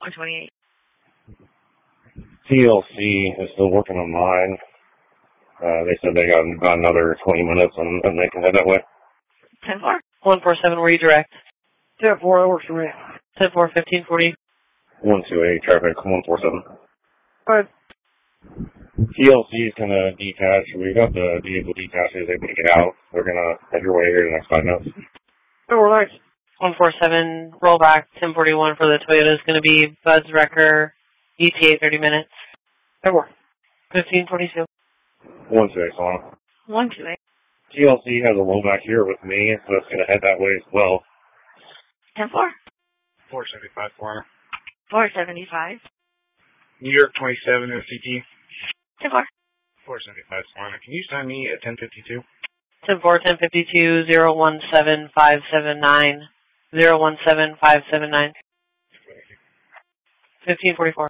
128. TLC is still working on mine. They said they got another 20 minutes and they can head that way. 10-4. 147, were you direct? 10-4, that works for me. 10-4, 1540. 128, traffic, 147. Alright. TLC is going to detach. We got the vehicle detached. Is able to get out. They're going to head your way here in the next 5 minutes. Oh, nice. 147, roll back, 1041 for the Toyota is going to be Bud's Wrecker, ETA 30 minutes. 10-4. 1542. 128, on. 128. TLC has a rollback here with me, so it's going to head that way as well. 10-4. 475, 400. 475. New York 27 FCT. 10-4. 475, 400. Can you sign me at 1052? 10-4, 1052, 017579, 017579. 1544.